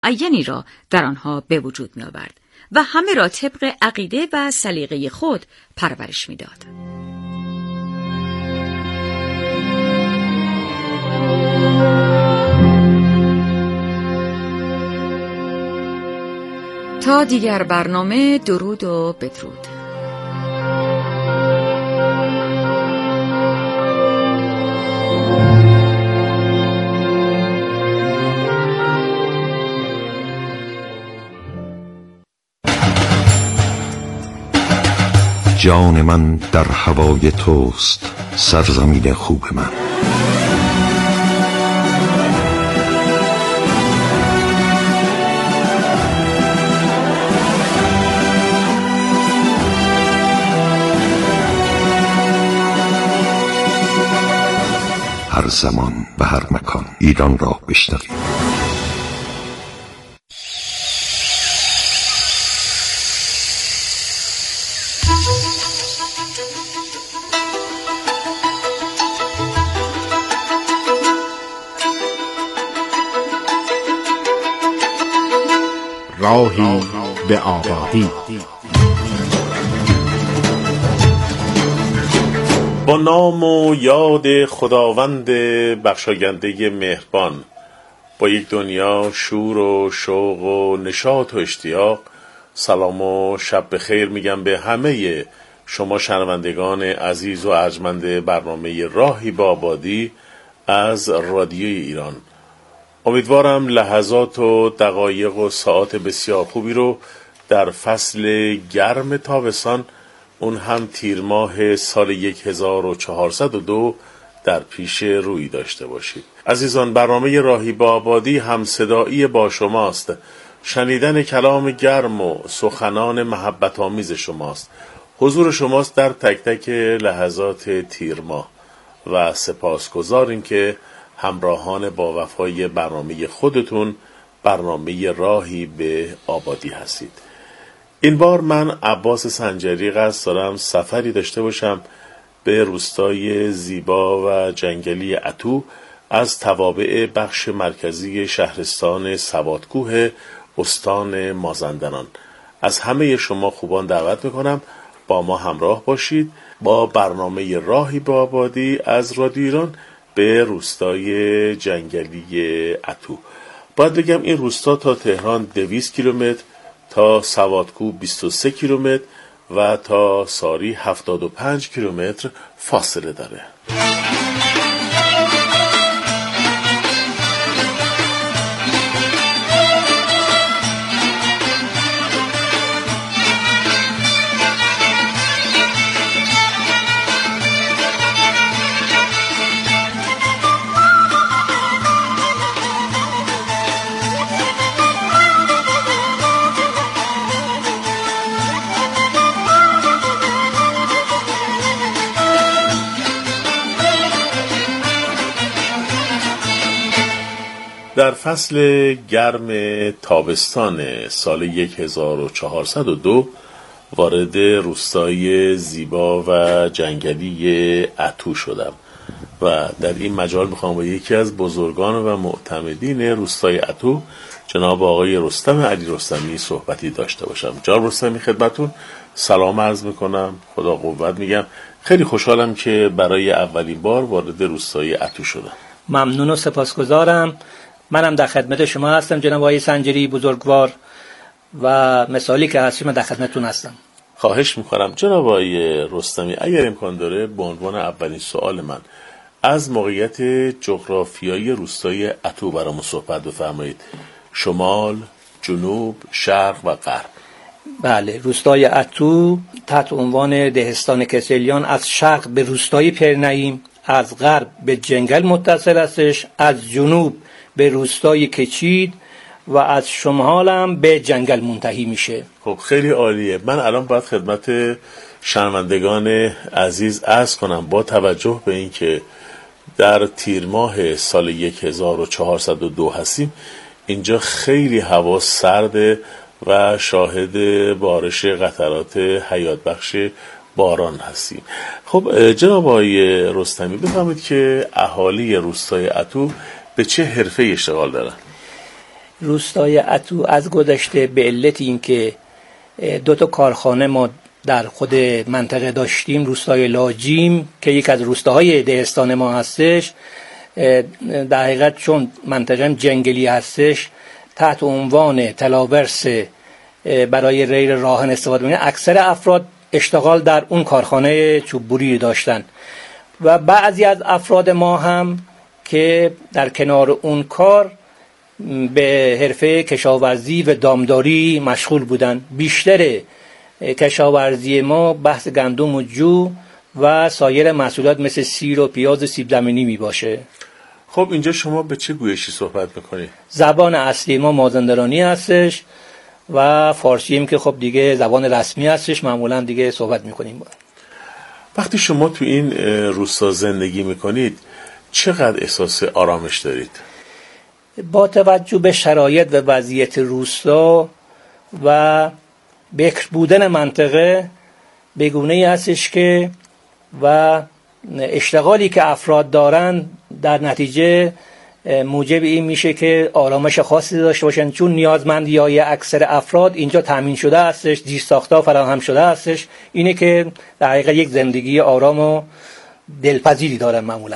معینی را در آنها به وجود می آورد و همه را طبق عقیده و سلیقه خود پرورش می داد. تا دیگر برنامه، درود و بدرود. جان من در هوای توست، سرزمین خوب من. هر زمان و هر مکان ایران را بشنوید. راهی به آبادی. با نام و یاد خداوند بخشاینده مهربان، با یک دنیا شور و شوق و نشاط و اشتیاق، سلام و شب بخیر میگم به همه شما شنوندگان عزیز و ارجمند برنامه راهی به آبادی از رادیوی ایران. امیدوارم لحظات و دقایق و ساعات بسیار خوبی رو در فصل گرم تابستان، اون هم تیر ماه سال 1402 در پیش روی داشته باشید. عزیزان، برنامه راهی به آبادی هم صدایی با شماست. شنیدن کلام گرم و سخنان محبت آمیز شماست. حضور شماست در تک تک لحظات تیر ماه و سپاسگزاریم که همراهان با وفای برنامه خودتون، برنامه راهی به آبادی هستید. این بار من عباس سنجری قصد دارم سفری داشته باشم به روستای زیبا و جنگلی اتو از توابع بخش مرکزی شهرستان سوادکوه استان مازندران. از همه شما خوبان دعوت میکنم با ما همراه باشید با برنامه راهی به آبادی از رادیو ایران به روستای جنگلی اتو. باید بگم این روستا تا تهران 200 کیلومتر، تا سوادکوه 23 کیلومتر و تا ساری 75 کیلومتر فاصله داره. در فصل گرم تابستان سال 1402 وارد روستای زیبا و جنگلی اتو شدم و در این مجال میخوام با یکی از بزرگان و معتمدین روستای اتو، جناب آقای رستم علی رستمی، صحبتی داشته باشم. جناب رستمی، خدمتون سلام عرض میکنم، خدا قوت میگم. خیلی خوشحالم که برای اولین بار وارد روستای اتو شدم. ممنون و سپاسگزارم. منم در خدمت شما هستم جناب آقای سنجری بزرگوار و مثالی که هستیم من در خدمتتون هستم. خواهش میکنم. جناب آقای رستمی، اگر امکان داره به عنوان اولین سوال من از موقعیت جغرافیایی روستای اتو برامون صحبت بفرمایید. شمال، جنوب، شرق و غرب. بله، روستای اتو تحت عنوان دهستان کسلیان از شرق به روستای پرنعیم، از غرب به جنگل متصل هستش، از جنوب به روستای کچید و از شمال هم به جنگل منتهی میشه. خب خیلی عالیه. من الان باید خدمت شنوندگان عزیز عرض کنم با توجه به اینکه در تیر ماه سال 1402 هستیم، اینجا خیلی هوا سرده و شاهد بارش قطرات حیات بخش باران هستیم. خب جناب آقای رستمی، بفرمایید که اهالی روستای اتو به چه حرفه اشتغال دارن؟ روستای عتو از گذشته به علت اینکه 2 کارخانه ما در خود منطقه داشتیم، روستای لاجیم که یک از روستاهای دهستان ما هستش، در حقیقت چون منطقه جنگلی هستش تحت عنوان تلاورس برای ریل راهن استفاده می‌کنه، اکثر افراد اشتغال در اون کارخانه چوببری داشتن و بعضی از افراد ما هم که در کنار اون کار به حرفه کشاورزی و دامداری مشغول بودن. بیشتر کشاورزی ما بحث گندم و جو و سایر محصولات مثل سیر و پیاز و سیب زمینی می باشه. خب اینجا شما به چه گویشی صحبت میکنید؟ زبان اصلی ما مازندرانی هستش و فارسی هم که خب دیگه زبان رسمی هستش، معمولا دیگه صحبت میکنیم. وقتی شما تو این روستا زندگی میکنید چقدر احساس آرامش دارید؟ با توجه به شرایط و وضعیت روستا و بکر بودن منطقه به گونه‌ای هستش که و اشتغالی که افراد دارن در نتیجه موجب این میشه که آرامش خاصی داشته باشن، چون نیازمندی‌های اکثر افراد اینجا تامین شده هستش، زیرساخت‌ها فراهم شده هستش. اینه که در حقیقت یک زندگی آرام و دلپذیری دارن معمولاً.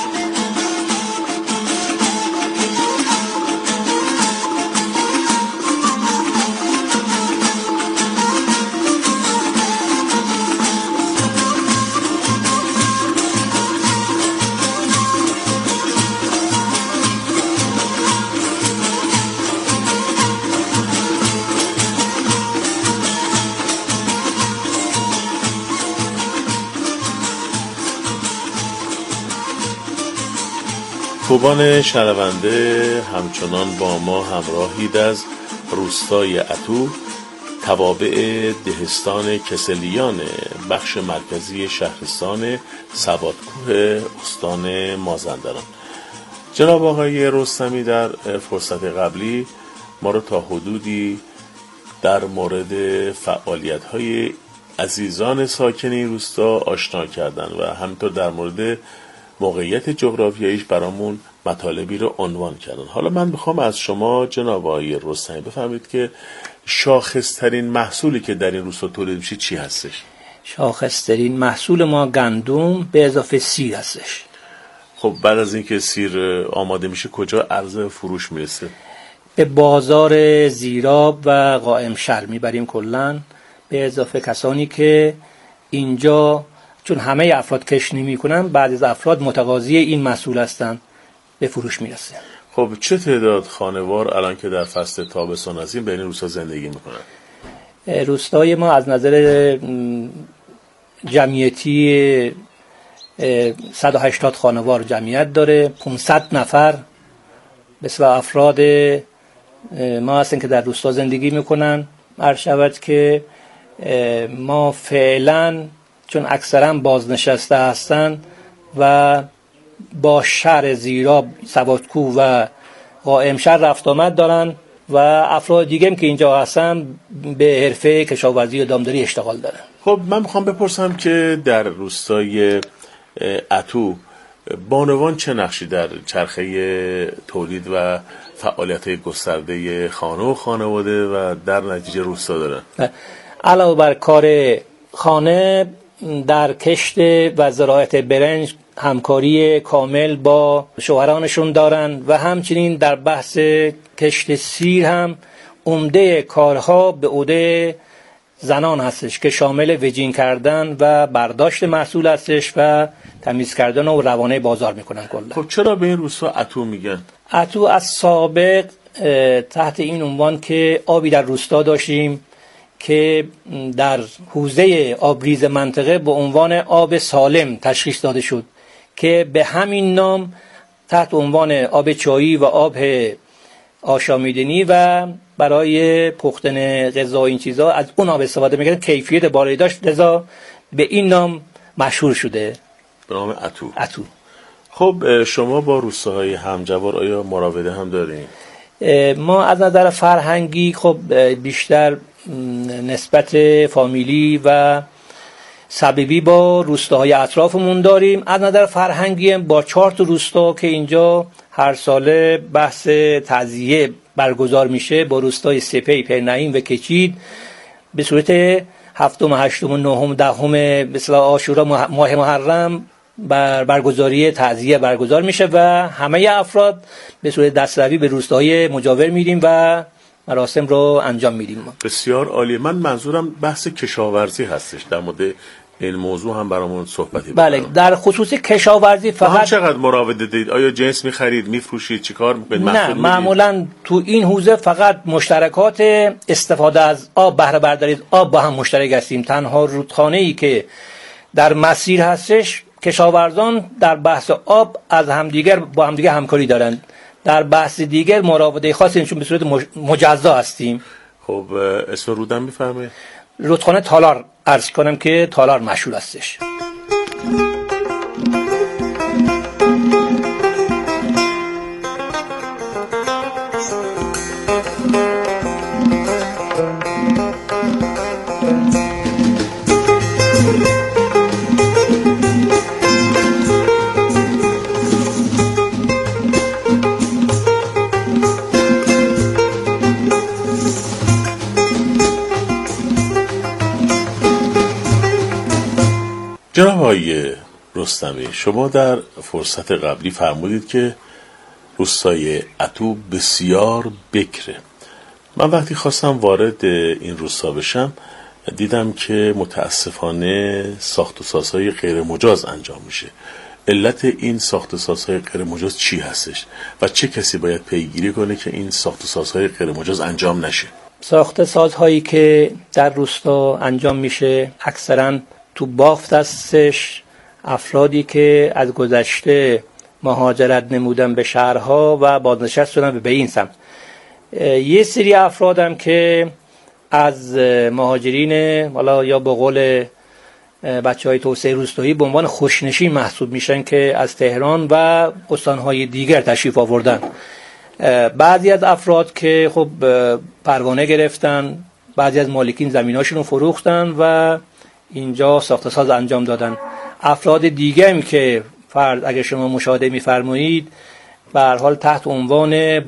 خوبان شنونده، همچنان با ما همراهید از روستای عتو، توابع دهستان کسلیان، بخش مرکزی شهرستان سوادکوه استان مازندران. جناب آقای رستمی در فرصت قبلی ما رو تا حدودی در مورد فعالیت‌های عزیزان ساکن این روستا آشنا کردن و همینطور در مورد موقعیت جغرافیاییش برامون مطالبی رو عنوان کردن. حالا من میخوام از شما جناب آقای رستمی بفهمید که شاخص‌ترین محصولی که در این روستا تولید میشه چی هستش؟ شاخص‌ترین محصول ما گندم به اضافه سیر هستش. خب بعد از اینکه سیر آماده میشه کجا عرضه فروش میرسه؟ به بازار زیراب و قائم شهر میبریم کلاً، به اضافه کسانی که اینجا چون همه افراد کش نمی‌کنن، بعضی از افراد متقاضی این محصول هستن، به فروش میرسه. خب چه تعداد خانوار الان که در فصل تابستان هستیم به این روستا زندگی میکنن؟ روستای ما از نظر جمعیتی 180 خانوار جمعیت داره. 500 نفر به افراد ما هستن که در روستا زندگی میکنن. عرض شود که ما فعلا چون اکثرا بازنشسته هستن و با شهر زیراب، سوادکوه و قائم شهر رفت آمد دارن و افراد دیگه هم که اینجا هستن به حرفه کشاورزی و دامداری اشتغال دارن. خب من میخوام بپرسم که در روستای عتو بانوان چه نقشی در چرخه تولید و فعالیت‌های گسترده خانه و خانواده و در نتیجه روستا دارن؟ علاوه بر کار خانه، در کشت و زراعت برنج همکاری کامل با شوهرانشون دارن و همچنین در بحث کشت سیر هم عمده کارها به عهده زنان هستش که شامل وجین کردن و برداشت محصول هستش و تمیز کردن و روانه بازار میکنن کلا. خب چرا به این روستا عتو میگن؟ عتو از سابق تحت این عنوان که آبی در روستا داشتیم که در حوزه آبریز منطقه به عنوان آب سالم تشخیص داده شد که به همین نام تحت عنوان آب چایی و آب آشامیدنی و برای پختن غذا این چیزا از اون آب استفاده می‌کردن، کیفیت بالایی داشت، لذا به این نام مشهور شده به نام عتو. عتو. خب شما با روستاهای همجوار آیا مراوده هم دارین؟ ما از نظر فرهنگی خب بیشتر نسبت فامیلی و سببی با روستاهای اطرافمون داریم. از نظر فرهنگی با 4 روستا که اینجا هر ساله بحث تعزیه برگزار میشه با روستای سپی، پرنعیم و کچید به صورت 7 و 8 و 9 و 10 به اصطلاح عاشورا ماه محرم برگزاری تعزیه برگزار میشه و همه افراد به صورت دستروی به روستاهای مجاور میریم و مراسم رو انجام میدیم. بسیار عالی. من منظورم بحث کشاورزی هستش، در مورد این موضوع هم برامون صحبتی بله، در خصوص کشاورزی فقط چقدر مراوده دید؟ آیا جنس میخرید، میفروشید، چیکار میکنید؟ نه، معمولا تو این حوزه فقط مشترکات استفاده از آب، بهره برداری از آب با هم مشترک هستیم. تنها رودخانه‌ای که در مسیر هستش کشاورزان در بحث آب از همدیگر با همدیگر همکاری دارند. در بحث دیگر مراوده خاصی چون به صورت مجزا هستیم. خب اسم رودم میفرمایید؟ رودخانه تالار عرض کنم که تالار مشهور هستش. جناب آقای رستمی، شما در فرصت قبلی فرمودید که روستای عتو بسیار بکره. من وقتی خواستم وارد این روستا بشم دیدم که متاسفانه ساخت و سازهای غیر مجاز انجام میشه. علت این ساخت و سازهای غیر مجاز چی هستش و چه کسی باید پیگیری کنه که این ساخت و سازهای غیر مجاز انجام نشه؟ ساخت سازهایی که در روستا انجام میشه اکثراً تو بافت هستش. افرادی که از گذشته مهاجرت نمودن به شهرها و بازنشست شدن به این سمت. یه سری افرادم که از مهاجرین والا یا به قول بچهای توسعه روستایی به عنوان خوشنشین محسوب میشن که از تهران و استانهای دیگر تشریف آوردن. بعضی از افراد که خب پروانه گرفتن، بعضی از مالکین زمیناشون رو فروختن و اینجا ساخت ساز انجام دادن. افراد دیگه هم که فرد اگر شما مشاهده می‌فرمایید به هر حال تحت عنوان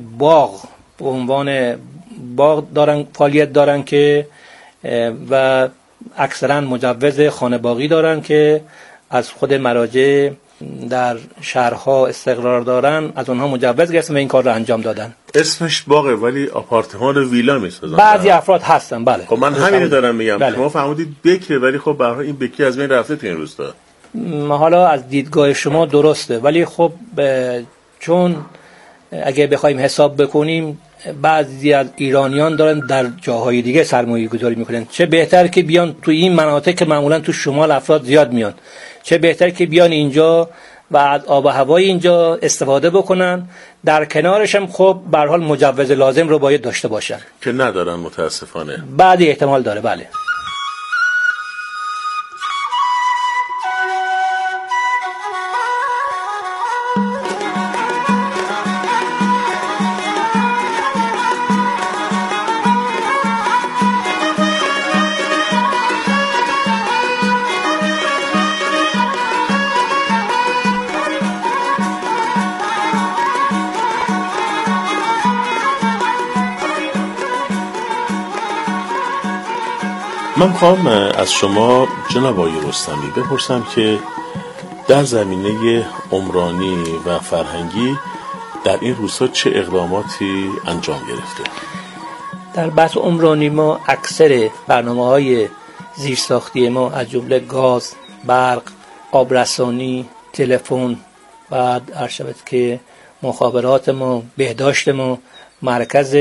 باغ دارن فعالیت دارن که و اکثرا مجوز خانه باغی دارن که از خود مراجع در شهرها استقرار دارن، از اونها مجوز گرفتن و این کار رو انجام دادن. اسمش باغه ولی آپارتمان و ویلا میسازن. بعضی افراد هستن. بله. خب من همین دارم میگم. بله. شما فهمیدید بکره ولی خب به هر حال این بکی از بین رفته تو این روستا. حالا از دیدگاه شما درسته ولی خب چون اگه بخوایم حساب بکنیم بعضی از ایرانیان دارن در جاهای دیگه سرمایه گذاری میکنن. چه بهتر که بیان تو این مناطق که معمولا تو شمال افراد زیاد میان، چه بهتر که بیان اینجا و از آب و هوای اینجا استفاده بکنن. در کنارش هم خب به هر حال مجوز لازم رو باید داشته باشن که ندارن متاسفانه. بعضی احتمال داره. بله. من خواهم از شما جناب آقای رستمی بپرسم که در زمینه عمرانی و فرهنگی در این روستا چه اقداماتی انجام گرفته؟ در بحث عمرانی ما اکثر برنامه‌های زیرساختی ما از جمله گاز، برق، آبرسانی، تلفن، بعد ارشد که مخابرات ما، بهداشت ما، مرکز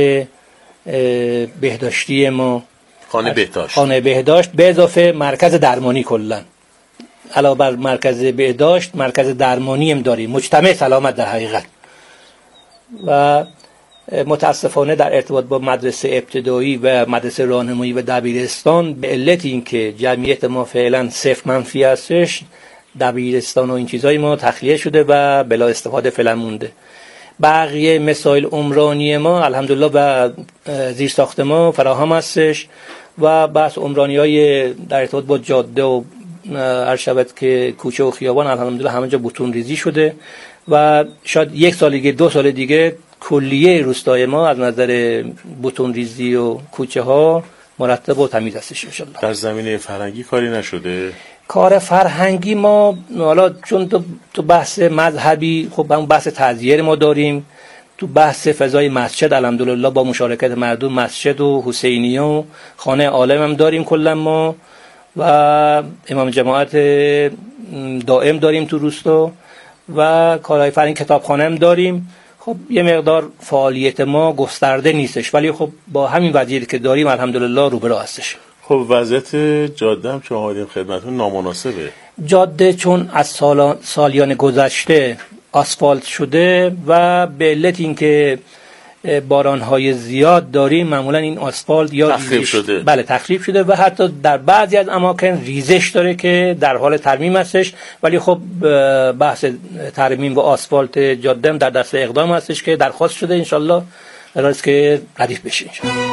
بهداشتی ما، خانه بهداشت به اضافه مرکز درمانی کلا علاوه بر مرکز بهداشت مرکز درمانی هم داریم، مجتمع سلامت در حقیقت. و متاسفانه در ارتباط با مدرسه ابتدایی و مدرسه راهنمایی و دبیرستان به علت اینکه جمعیت ما فعلا صفر منفی هستش، دبیرستان و این چیزای ما تخلیه شده و بلا استفاده فعلا مونده. بقیه مسائل عمرانی ما الحمدلله و زیر ساخت ما فراهم هستش و بحث عمرانی‌های در ارتباط با جاده و ارشبت که کوچه و خیابان الحمدلله همه جا بتون ریزی شده و شاید 1 سال دیگه 2 سال دیگه کلیه روستای ما از نظر بتون ریزی و کوچه ها مرتب و تمیز هستش ان شاءالله. در زمینه فرهنگی کاری نشده؟ کار فرهنگی ما حالا چون تو بحث مذهبی خب همون بحث تعزیه ما داریم، تو بحث فضای مسجد الحمدلله با مشارکت مردم مسجد و حسینیه و خانه عالم هم داریم کلا ما، و امام جماعت دائم داریم تو روستا و کارهای فرهنگی کتابخانه هم داریم. خب یه مقدار فعالیت ما گسترده نیستش، ولی خب با همین وضعیتی که داریم الحمدلله رو به راه هستش. خب وضعیت جاده هم چون آمدیم خدمتون نامناسبه. جاده چون از سالیان گذشته آسفالت شده و به علت اینکه بارانهای زیاد داریم معمولا این آسفالت یا تخریب شده. بله تخریب شده و حتی در بعضی از اماکن ریزش داره که در حال ترمیم هستش، ولی خب بحث ترمیم و آسفالت جاده در دست اقدام هستش که درخواست شده، انشالله قرار است که ردیف بشه انشالله.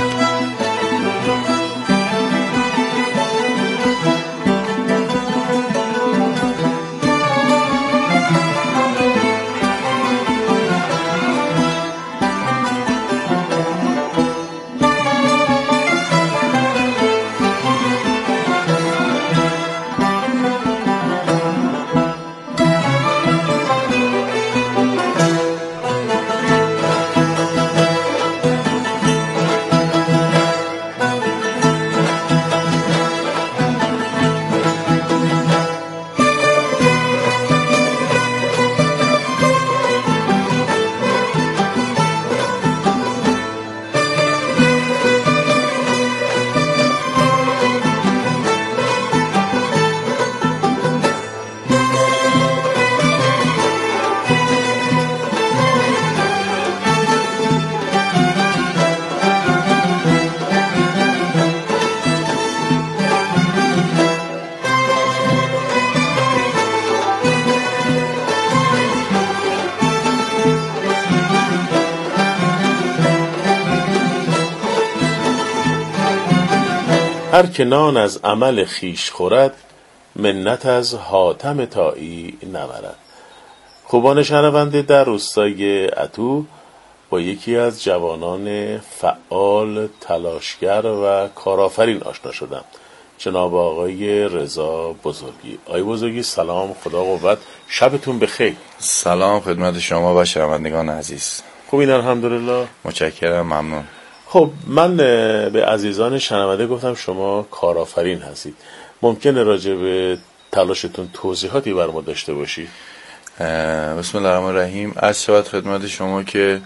هر که نان از عمل خیش خورد، منت از حاتم طایی نبرد. خوبان شنونده، در روستای عتو با یکی از جوانان فعال، تلاشگر و کارآفرین آشنا شدم، جناب آقای رضا بزرگی. آقای بزرگی سلام، خدا قوت، شبتون بخیر. سلام خدمت شما و شنوندگان عزیز. خوبین؟ الحمدلله. متشکرم، ممنون. خب من به عزیزان شنونده گفتم شما کارآفرین هستید، ممکنه راجع به تلاشتون توضیحاتی بر ما داشته باشید؟ بسم الله الرحمن الرحیم. عرض شود خدمت شما که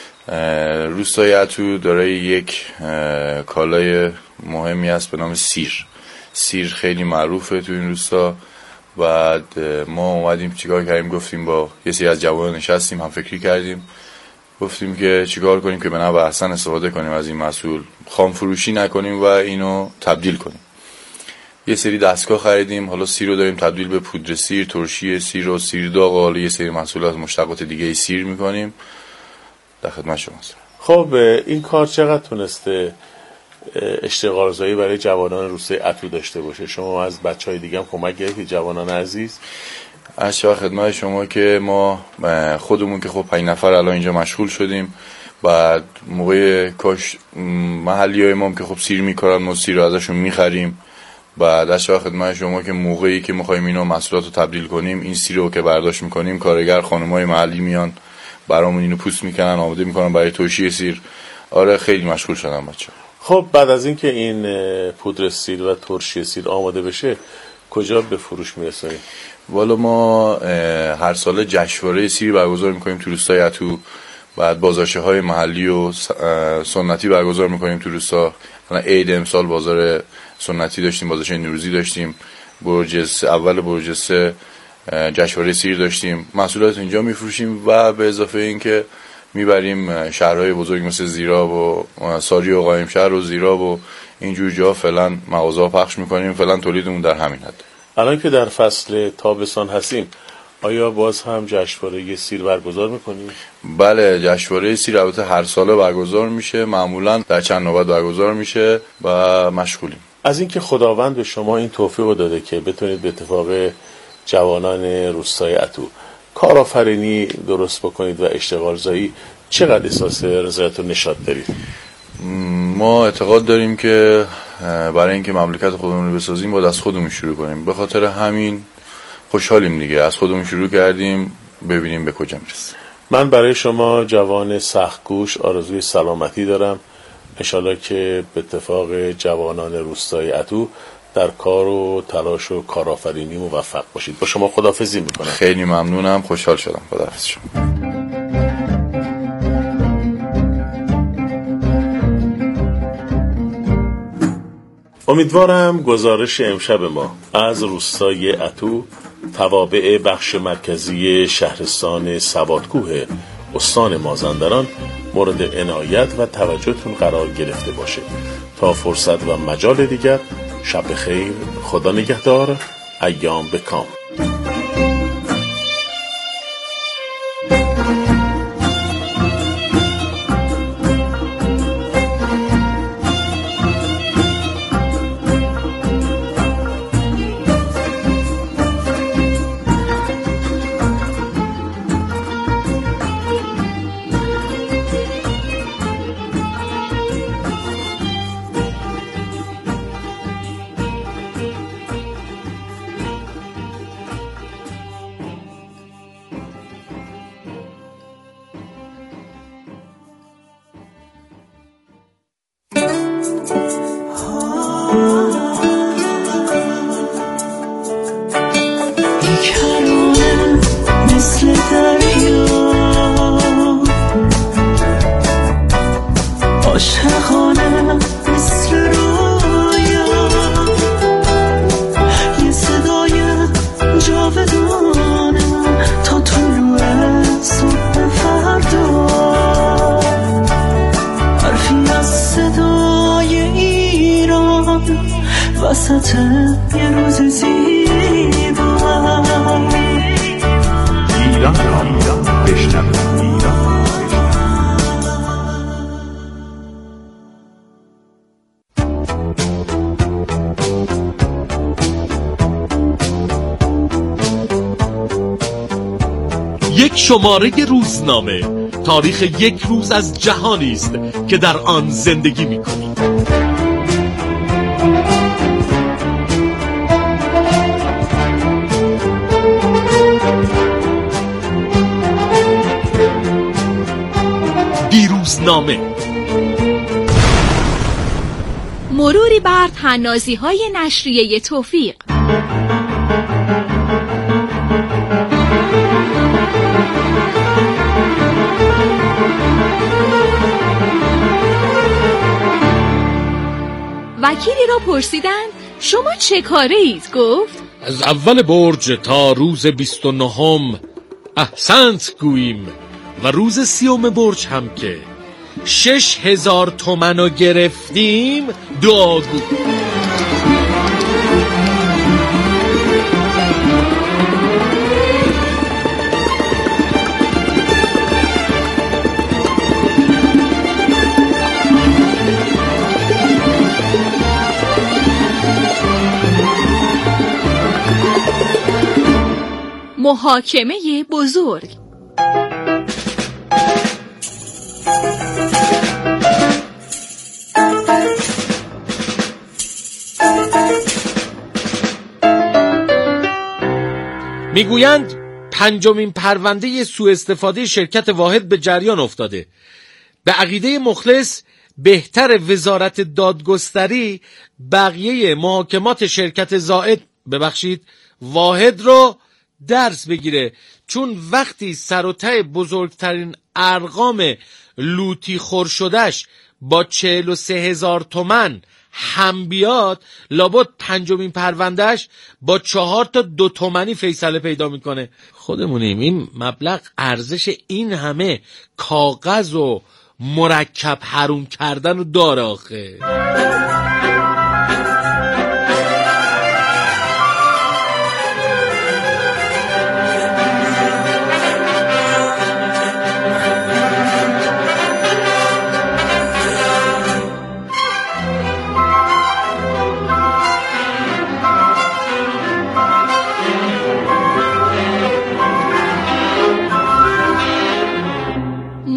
روستای عتو دارای یک کالای مهمی است به نام سیر. سیر خیلی معروفه تو این روستا. بعد ما اومدیم چیکار کردیم، گفتیم با یه سری از جوانان نشستیم، هم فکری کردیم، گفتیم که چیکار کنیم که به نحو احسن استفاده کنیم از این محصول، خام فروشی نکنیم و اینو تبدیل کنیم. یه سری دستگاه خریدیم، حالا سیر رو داریم تبدیل به پودر سیر، ترشی سیر و سیر داغ، حالا یه سری محصولات مشتقات دیگه سیر میکنیم. در خدمت شماست. خب این کار چقدر تونسته اشتغالزایی برای جوانان روستای عتو داشته باشه؟ شما از بچهای دیگه هم کمک گرفتید جوانان عزیز؟ از شما خدمت شما که ما خودمون که خب 5 نفر الان اینجا مشغول شدیم. بعد موقع کاش محلیای ما که خب سیر میکارن، ما سیر رو ازشون میخریم. بعد از شما خدمت شما که موقعی که میخوایم اینو محصولات رو تبدیل کنیم، این سیر رو که برداشت میکنیم، کارگر خانمای محلی میان برامون اینو پوست میکنن، آماده میکنن برای ترشی سیر. آره خیلی مشغول شدم بچه‌ها. خب بعد از اینکه این پودر سیر و ترشی سیر آماده بشه کجا به فروش میرسونید؟ والا ما هر سال جشنواره سیر برگزار میکنیم تو روستای عتو. بعد بازارچه‌های محلی و سنتی برگزار میکنیم تو روستا. مثلا عید امسال بازار سنتی داشتیم، بازارچه نوروزی داشتیم، اول برج 3 جشنواره سیر داشتیم. محصولات اینجا میفروشیم و به اضافه اینکه میبریم شهرهای بزرگ مثل زیراب و ساری و قائمشهر و زیراب و اینجور جا فعلا مغازه‌ها پخش میکنیم. فعلا تولیدمون در همین حد. الان که در فصل تابستان هستیم، آیا باز هم جشنواره سیر برگزار میکنید؟ بله، جشنواره سیر البته هر ساله برگزار میشه، معمولا در چند نوبت برگزار میشه و مشغولیم. از اینکه خداوند به شما این توفیق رو داده که بتونید به اتفاق جوانان روستای عتو کارآفرینی درست بکنید و اشتغالزایی، چقدر احساس رضایت و نشاط دارید؟ ما اعتقاد داریم که برای اینکه مملکت خودمون رو بسازیم باید از خودمون شروع کنیم. به خاطر همین خوشحالیم دیگه، از خودمون شروع کردیم، ببینیم به کجا میرسیم. من برای شما جوان سخت‌کوش آرزوی سلامتی دارم. انشالله که به اتفاق جوانان روستای عتو در کار و تلاش و کارآفرینی موفق باشید. با شما خداحافظی میکنم. خیلی ممنونم، خوشحال شدم. خداحافظ شما. امیدوارم گزارش امشب ما از روستای عتو توابع بخش مرکزی شهرستان سوادکوه استان مازندران مورد عنایت و توجهتون قرار گرفته باشه. تا فرصت و مجال دیگر، شب خیر، خدا نگهدار، ایام به کام. وسط یه روز زیبا ایران را بشنوید. یک شماره روزنامه، تاریخ یک روز از جهانی است که در آن زندگی می‌کنیم. دیروزنامه، مروری بر طنازی‌های نشریه توفیق. وکیلی را پرسیدند شما چه کاره اید؟ گفت از اول برج تا روز 29 احسنت گوییم و روز 30 برج هم که 6000 تومنو گرفتیم دعاگو. محاکمه بزرگ. میگویند 5مین پرونده سوء استفاده شرکت واحد به جریان افتاده. به عقیده مخلص بهتر وزارت دادگستری بقیه محاکمات شرکت واحد رو درس بگیره، چون وقتی سر و ته بزرگترین ارقام لوتی خور شدش با 43,000 تومن هم بیاد، لابد 5مین پروندهش با 4 تا 2 تومنی فیصله پیدا میکنه. خودمونیم این مبلغ ارزش این همه کاغذ و مرکب حروم کردن رو داره آخه.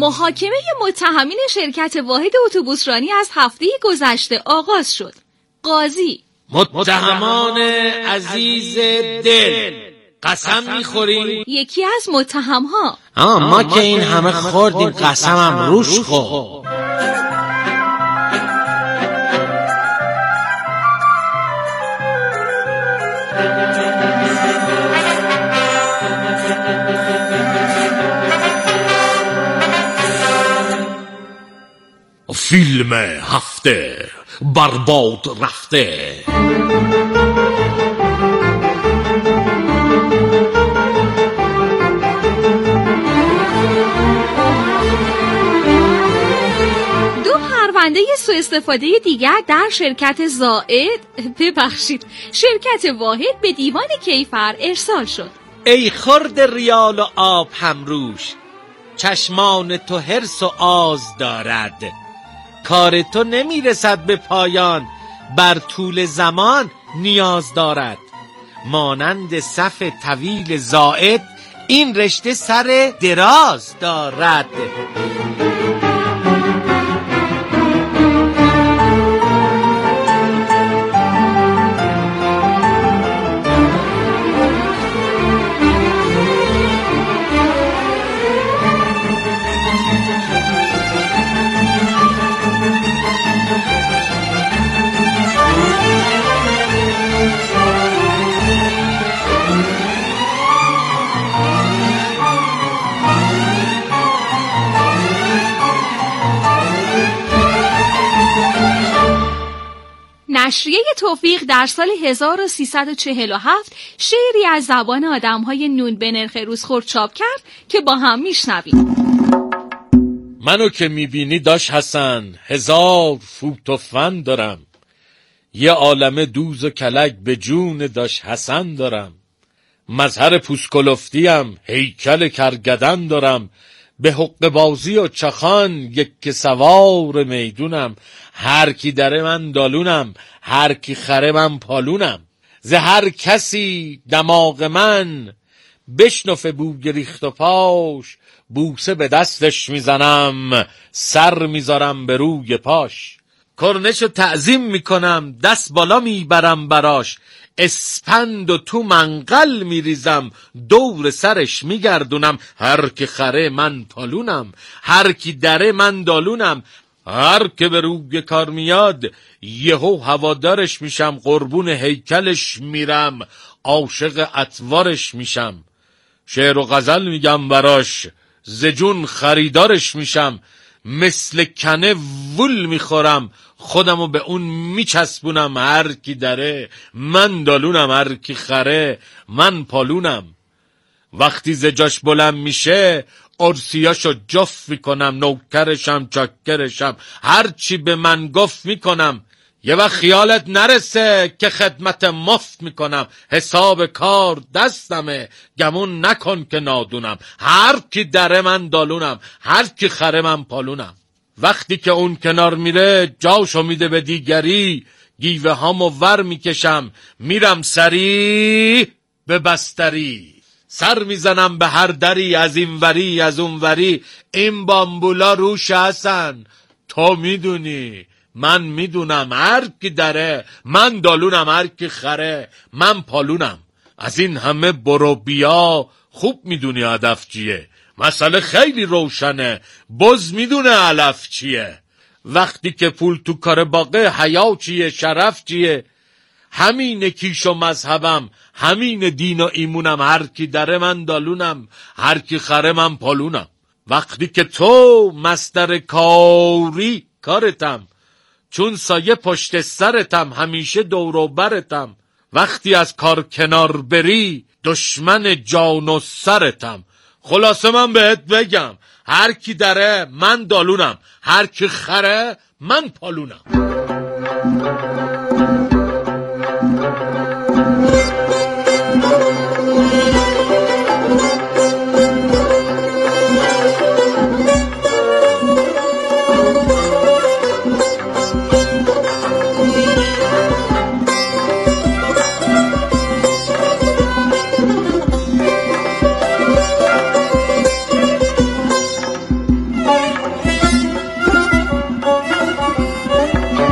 محاکمه متهمین شرکت واحد اتوبوسرانی از هفته گذشته آغاز شد. قاضی: متهمان عزیز دل، قسم میخوری؟ یکی از متهمها: ما که این همه خوردیم قسمم روش خورد. فیلم هفته برباد رفته. دو پرونده سوء استفاده دیگر در شرکت شرکت واحد به دیوان کیفر ارسال شد. ای خرد ریال و آب همروش، چشمان تو حرص و آز دارد. کار تو نمیرسد به پایان، بر طول زمان نیاز دارد. مانند صف طویل زائد، این رشته سر دراز دارد. نشریه توفیق در سال 1347 شعری از زبان آدم‌های نون به نرخ روزخورد چاپ کرد که با هم میشنویم. منو که میبینی داش حسن، 1000 فوت و فن دارم. یه عالمه دوز و کلک به جون داش حسن دارم. مظهر پوسکلفتیم، هیکل کرگدن دارم. به حق بازی و چخان یک که سوار میدونم. هر کی دره من دالونم، هر کی خره من پالونم. ز هر کسی دماغ من، بشنفه بوی ریخت و پاش. بوسه به دستش میزنم، سر میذارم به روی پاش. کرنشو تعظیم میکنم، دست بالا میبرم براش. اسپند و تو منقل میریزم، دور سرش میگردونم. هر کی خره من پالونم، هر کی دره من دالونم. هر که به روی کار میاد، یهو هوادارش میشم. قربون هیکلش میرم، عاشق اطوارش میشم. شعر و غزل میگم براش، زجون خریدارش میشم. مثل کنه وول میخورم، خودمو به اون میچسبونم. هر کی دره من دالونم، هر کی خره من پالونم. وقتی زجاش بلند میشه، ارسیاشو جف میکنم. نوکرشم چاکرشم، هر چی به من گفت میکنم. یه وقت خیالت نرسه که خدمت مفت میکنم. حساب کار دستمه، گمون نکن که نادونم. هر کی دره من دالونم، هر کی خره من پالونم. وقتی که اون کنار میره، جاشو میده به دیگری. گیوه هامو ور میکشم، میرم سری به بستری. سر میزنم به هر دری، از این وری از اون وری. این بامبولا روش هستن، تو میدونی من میدونم. هر کی دره من دالونم، هر کی خره من پالونم. از این همه برو بیا، خوب میدونی هدف چیه. مسئله خیلی روشنه، بز میدونه علف چیه. وقتی که پول تو کار باقه، حیا چیه شرف چیه. همین کیش و مذهبم، همین دین و ایمونم. هر کی دره من دالونم، هر کی خره من پالونم. وقتی که تو مصدر کاری کارتم، چون سایه پشت سرتم، همیشه دور و برتم. وقتی از کار کنار بری، دشمن جان و سرتم. خلاصه من بهت بگم، هر کی دره من دالونم، هر کی خره من پالونم.